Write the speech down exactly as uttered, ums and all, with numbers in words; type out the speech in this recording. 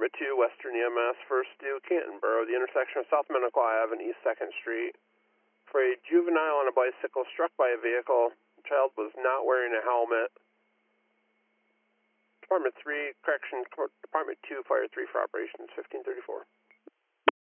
Department two, Western E M S, first due, Canton Borough, the intersection of South Minnequa Avenue and East second Street, for a juvenile on a bicycle struck by a vehicle. The child was not wearing a helmet. Department three, correction, Department two, Fire three for operations, fifteen thirty-four.